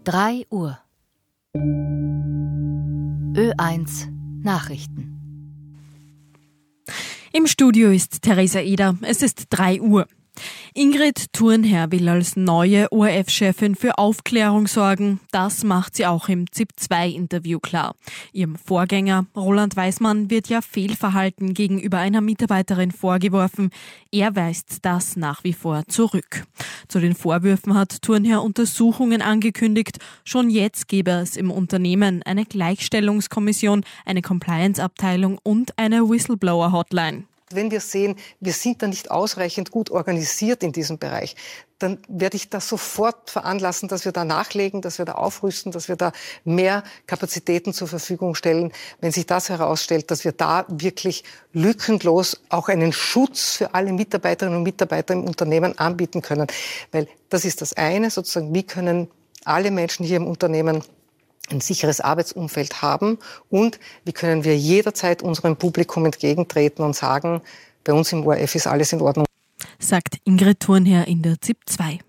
3 Uhr. Ö1 Nachrichten. Im Studio ist Theresa Eder. Es ist 3 Uhr. Ingrid Thurnherr will als neue ORF-Chefin für Aufklärung sorgen. Das macht sie auch im ZIP-2-Interview klar. Ihrem Vorgänger Roland Weismann wird ja Fehlverhalten gegenüber einer Mitarbeiterin vorgeworfen. Er weist das nach wie vor zurück. Zu den Vorwürfen hat Thurnherr Untersuchungen angekündigt. Schon jetzt gäbe es im Unternehmen eine Gleichstellungskommission, eine Compliance-Abteilung und eine Whistleblower-Hotline. Wenn wir sehen, wir sind da nicht ausreichend gut organisiert in diesem Bereich, dann werde ich das sofort veranlassen, dass wir da nachlegen, dass wir da aufrüsten, dass wir da mehr Kapazitäten zur Verfügung stellen. Wenn sich das herausstellt, dass wir da wirklich lückenlos auch einen Schutz für alle Mitarbeiterinnen und Mitarbeiter im Unternehmen anbieten können. Weil das ist das eine, sozusagen, wie können alle Menschen hier im Unternehmen ein sicheres Arbeitsumfeld haben und wie können wir jederzeit unserem Publikum entgegentreten und sagen, bei uns im ORF ist alles in Ordnung. Sagt Ingrid Thurnherr in der ZIP 2.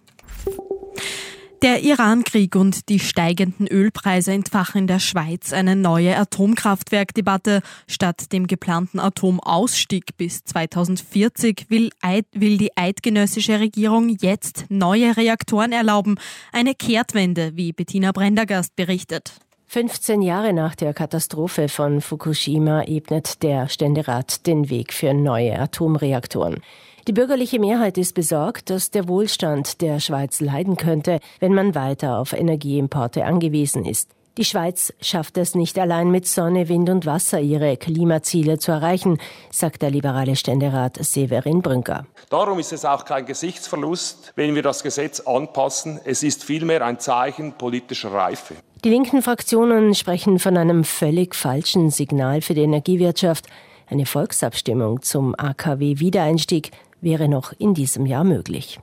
Der Iran-Krieg und die steigenden Ölpreise entfachen in der Schweiz eine neue Atomkraftwerkdebatte. Statt dem geplanten Atomausstieg bis 2040 will die eidgenössische Regierung jetzt neue Reaktoren erlauben. Eine Kehrtwende, wie Bettina Brendergast berichtet. 15 Jahre nach der Katastrophe von Fukushima ebnet der Ständerat den Weg für neue Atomreaktoren. Die bürgerliche Mehrheit ist besorgt, dass der Wohlstand der Schweiz leiden könnte, wenn man weiter auf Energieimporte angewiesen ist. Die Schweiz schafft es nicht allein mit Sonne, Wind und Wasser, ihre Klimaziele zu erreichen, sagt der liberale Ständerat Severin Brünker. Darum ist es auch kein Gesichtsverlust, wenn wir das Gesetz anpassen. Es ist vielmehr ein Zeichen politischer Reife. Die linken Fraktionen sprechen von einem völlig falschen Signal für die Energiewirtschaft. Eine Volksabstimmung zum AKW-Wiedereinstieg wäre noch in diesem Jahr möglich.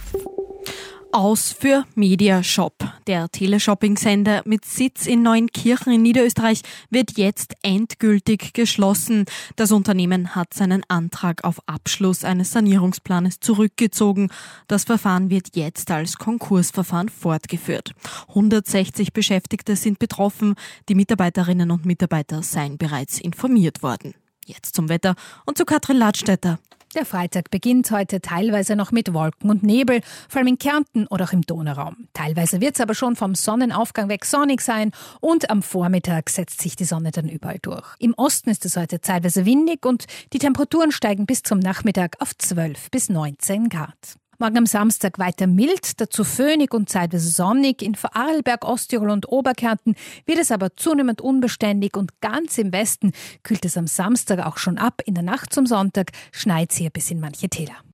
Aus für Mediashop. Der Teleshopping-Sender mit Sitz in Neuenkirchen in Niederösterreich wird jetzt endgültig geschlossen. Das Unternehmen hat seinen Antrag auf Abschluss eines Sanierungsplanes zurückgezogen. Das Verfahren wird jetzt als Konkursverfahren fortgeführt. 160 Beschäftigte sind betroffen. Die Mitarbeiterinnen und Mitarbeiter seien bereits informiert worden. Jetzt zum Wetter und zu Katrin Ladstätter. Der Freitag beginnt heute teilweise noch mit Wolken und Nebel, vor allem in Kärnten oder auch im Donauraum. Teilweise wird es aber schon vom Sonnenaufgang weg sonnig sein und am Vormittag setzt sich die Sonne dann überall durch. Im Osten ist es heute teilweise windig und die Temperaturen steigen bis zum Nachmittag auf 12 bis 19 Grad. Morgen am Samstag weiter mild, dazu föhnig und zeitweise sonnig. In Vorarlberg, Osttirol und Oberkärnten wird es aber zunehmend unbeständig und ganz im Westen kühlt es am Samstag auch schon ab. In der Nacht zum Sonntag schneit es hier bis in manche Täler.